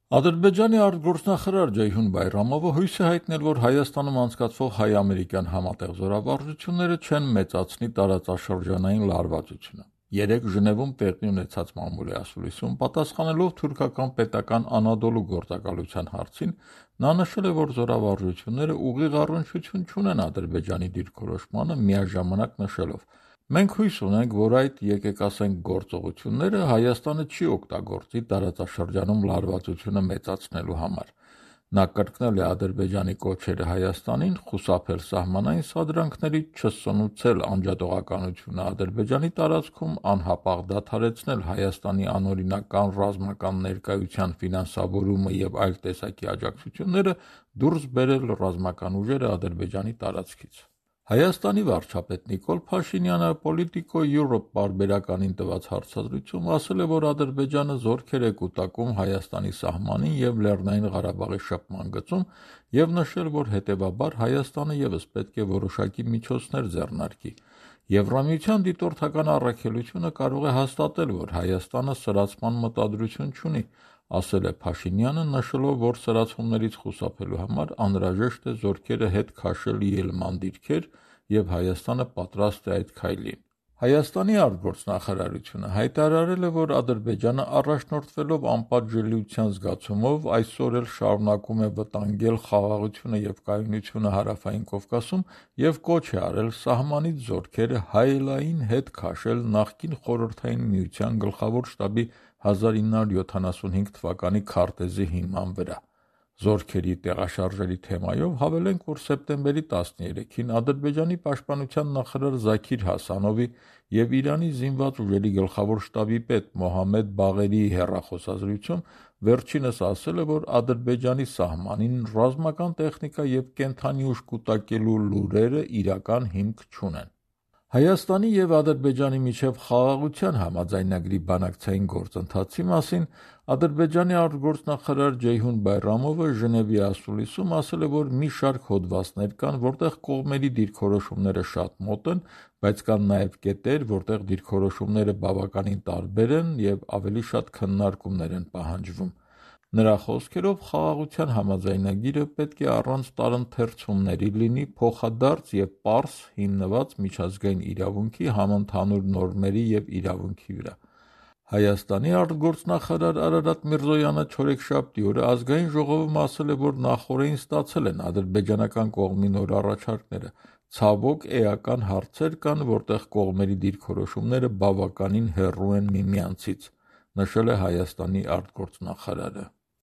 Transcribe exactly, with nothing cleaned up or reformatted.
Ադրբեջանի արտգործնախարար Ceyhun Bayramova հույս է հայտնել, որ Հայաստանում անցկացվող հայ-ամերիկյան համատեղ զորավարժությունները չեն մեծացնի տարածաշրջանային լարվածությունը։ Երեկ Ժնևում տեղի ունեցած մամուլի ասուլիսում պատասխանելով թուրքական պետական Անադոլու գործակալության հարցին, նա նշել է, որ զորավարժությունները ուղիղ առնչություն չունեն Ադրբեջանի դիրքորոշմանը, միաժամանակ նշելով. «Մենք հույս ունենք, որ այդ, եկեք ասենք, գործողությունները Հայաստանը չի օգտագործի տարածաշրջանում լարվածությունը մեծացնելու համար»։ Նա կրկնել է Ադրբեջանի կոչերը Հայաստանին խուսափել սահմանային սադրանքներից, չսնուցել անջատողականությունը Ադրբեջանի տարածքում, անհապաղ դադարեցնել Հայաստանի անօրինական ռազմական ներկայության ֆինանսավորումը և այլ տեսակի աջակցությունները, դուրս բերել ռազմական ուժերը Ադրբեջանի տարածքից։ Հայաստանի վարչապետ Նիկոլ Փաշինյանը Politico Europe պարբերականին տված հարցազրույցում ասել է, որ Ադրբեջանը զորքեր է կուտակում Հայաստանի սահմանին և Լեռնային Ղարաբաղի շփման գծում և նշել, որ հետևաբար Հայաստանը ևս պետք է որոշակի միջոցներ ձեռնարկի։ Եվրամիության դիտորդական առաքելությունը կարող է հաստատել, որ Հայաստանը սրացման մտադրություն չունի, ասել է Փաշինյանը, նշելով, որ սրացումներից խուսափելու համար անհրաժեշտ է զորքերը հետ քաշել ելման դիրքեր և Հայաստանը պատրաստ է այդ քայլին։ Հայաստանի արտգործնախարարությունը հայտարարել է, որ Ադրբեջանը առաջնորդվելով անպատժելիության զգացումով այսօր էլ շարունակում է վտանգել խաղաղությունը և կայունությունը Հարավային Կովկասում և կոչ է արել սահմանից զորքերը հայելային հետ քաշել նախկին Խորհրդային Միության գլխավոր շտաբի հազար ինը հարյուր յոթանասունհինգ թվականի քարտեզի հիման վրա։ Զորքերի տեղաշարժերի թեմայով հավելենք, որ սեպտեմբերի տասներեքին Ադրբեջանի պաշտպանության նախարար Զաքիր Հասանովի և Իրանի զինված ուժերի գլխավոր շտաբի պետ Մոհամմեդ Բաղերիի հեռախոսազրույցում վերջինս ասել է, որ Ադրբեջանի սահմանին ռազմական տեխնիկա և կենդանի ուժ կուտակելու լուրերը իրական հիմք չունեն։ Հայաստանի և Ադրբեջանի միջև խաղաղության համաձայնագրի բանակցային գործընթացի մասին Ադրբեջանի արտգործնախարար Ceyhun Bayramova Ժնևի ասուլիսում ասել է, որ մի շարք հոդվածներ կան, որտեղ կողմերի դիրքորոշումները շատ մոտ են, բայց կան նաև կետեր, որտեղ դիրքորոշումները բավականին տարբեր են և ավելի շատ քննարկումներ են պահանջվում։ Նրա խոսքերով խաղաղության համաձայնագիրը պետք է առանց տարընթերցումների լինի փոխադարձ և պարզ հիմնված միջազգային իրավունքի, համընդհանուր նորմերի և իրավունքի վրա։ Հայաստանի արտգործնախարար Արարատ Միրզոյանը չորեքշաբթի օրը Ազգային ժողովում ասել է, որ նախօրեին ստացել են ադրբեջանական կողմի նոր առաջարկները։ Ցավոք, էական հարցեր կան, որտեղ կողմերի դիրքորոշումները բավականին հեռու են միմյանցից, նշել է Հայաստանի արտգործնախարարը։